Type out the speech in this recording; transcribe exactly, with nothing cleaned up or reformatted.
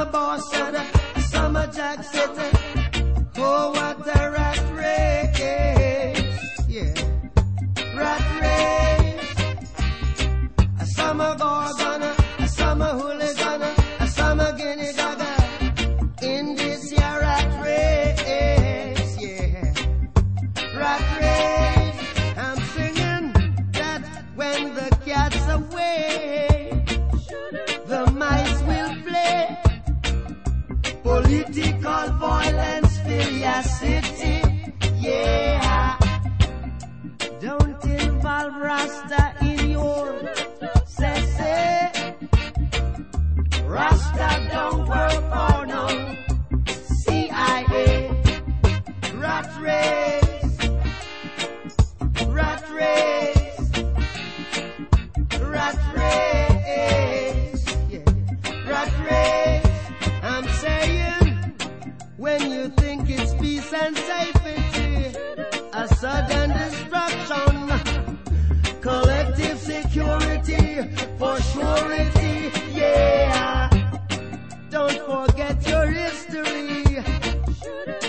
summer boss said, a summer jack said, oh, what a rat race. Yeah, rat race. A summer gorgon, a summer hooligan, a summer guinea dagger. In this year rat race, yeah, rat race. I'm singing that when the cat's away, the mice will play. Political violence fill your city, yeah. Don't involve Rasta in your say. Rasta don't work for no C I A. Rat race, rat race, rat race, yeah. Rat race. I'm saying, when you think it's peace and safety, a sudden destruction, collective security for surety, yeah. Don't forget your history.